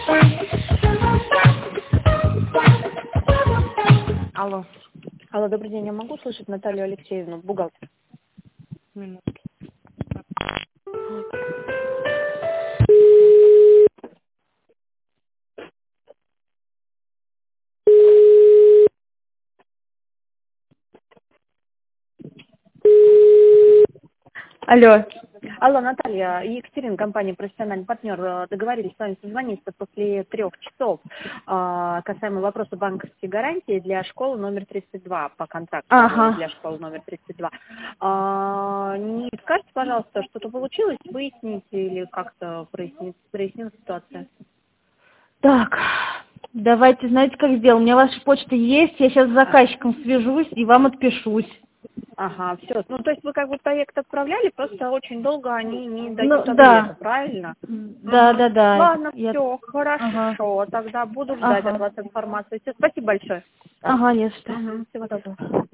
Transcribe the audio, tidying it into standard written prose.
Алло. Алло, добрый день, я могу слышать Наталью Алексеевну, бухгалтер? Минутку. Алло. Алло, Наталья, Екатерина, компания «Профессиональный партнер». Договорились с вами созвониться после 3 часов касаемо вопроса банковской гарантии для школы номер 32, по контракту для школы номер 32. Не скажите, пожалуйста, что-то получилось выяснить или как-то прояснилась ситуация? Так, давайте, знаете, как сделаем? У меня ваша почта есть, я сейчас с заказчиком свяжусь и вам отпишусь. Ага, все. Ну, то есть вы как бы проект отправляли, просто очень долго они не дают Ну, ответа, да. правильно? Да, да, да. Ладно, Я... все, Ага. хорошо. Тогда буду ждать от вас информацию. Все, спасибо большое. Ага, не за что. Всего доброго.